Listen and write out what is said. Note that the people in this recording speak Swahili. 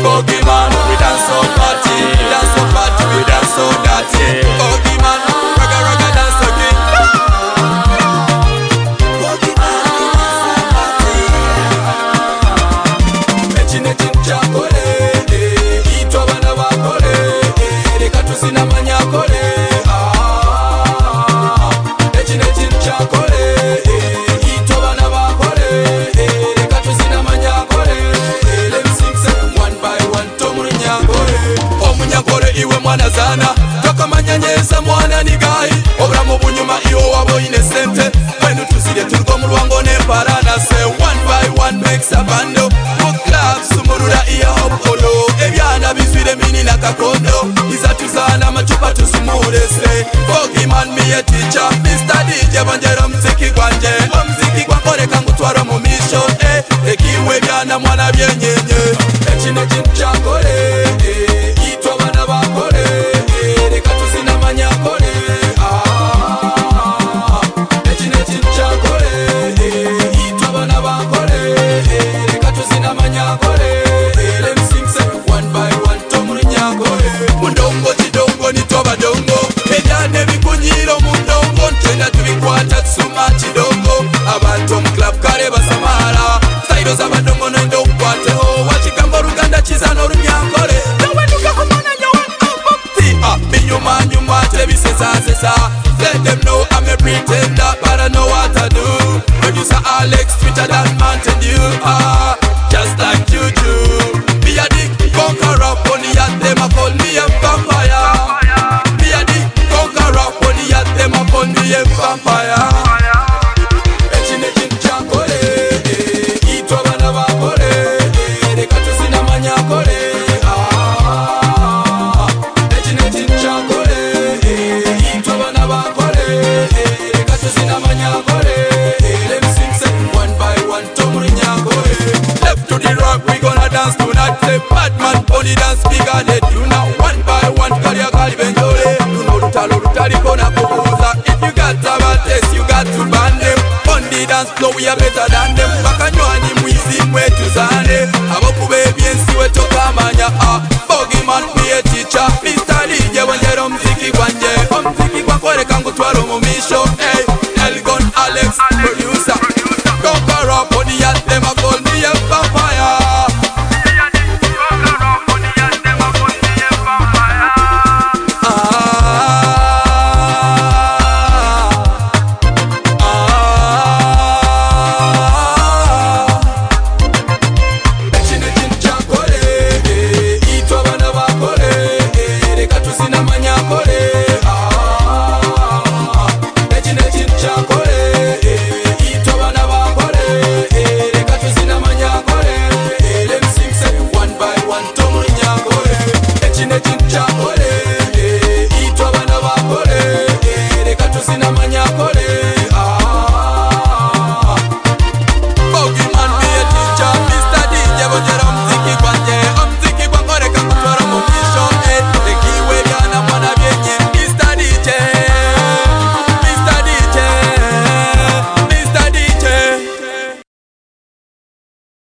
Pokemon, we dance so party, we dance so party, we dance so dirty. Pokemon, raga raga dance again. Pokemon, echine chinchakole, itwa bana bakole, reka tusinamanya kole. Echine chinchakole, itwa bana bakole, reka tusinamanya kole. Let me sing say one by one tomurinyakole. Omunyakole iwe mwana zana, tokamanya nyesa mwana nigai. Obulamu bunyuma iwo wabo inesente, wenu tuzile tuliko mu lwango n'emparana. Say one by one makes a bando. Sumurura iya hopolo, ebyana bizwire mini na kakondo. Izatuzana machupa tusumurese. Pokemon me a teacher, Mr. DJ banjera mziki gwanje. Mziki gwakore kangutwara mu misho. Ekiwe byana mwana byenyenye. Echine chinchakole, itwa bana bakole, reka tusinamanya kole. Echine chinchakole, itwa bana bakole, reka tusinamanya kole. Let me sing say one by one tomurinyakole. Mundongo chidongo nitwa dongo, ebyane bikunyiro mundongo ntenda tubikwata tusuma chidongo. Abantu mu club kale basamala, style z'abadongo nendo ukwateho. Wachigambo Ruganda chiza n'orunyakole. Nawenuka homona nyawa abopti. Binyuma nyuma tebisesa. Let them know I'm a pretender, but I know what I do. Producer Alex, Twitter than Mountain Dew. Just like Juju. Be a dick conqueror, only at them I call me a vampire. Be a dick conqueror, only at them I call me a vampire. Echine chinchakole, itwa bana bakole, reka tusinamanya kole. Echine chinchakole, itwa bana bakole, reka tusinamanya kole. Let me sing say one by one tomurinyakole. Left to the rock, we gonna dance tonight. Say Batman, only dance bigger than you now. One by one, kalia kali benjole. Luno lutali kona kubuza. If you got a bad taste, you got to ban them. On the dance floor, we are better than them. Bakanywani mwizi mwetu zane. Aboku baby ensi weto kamanya. Pokemon be a teacher. Mr. DJ wanjero mziki gwanje. Mziki gwakore kangutwaro mumisho. Elgon Alex, producer. Conquer up on the at them, I call me a vampire. Echine chinchakole, itwa bana bakole, reka tusinamanya kole. Echine chinchakole.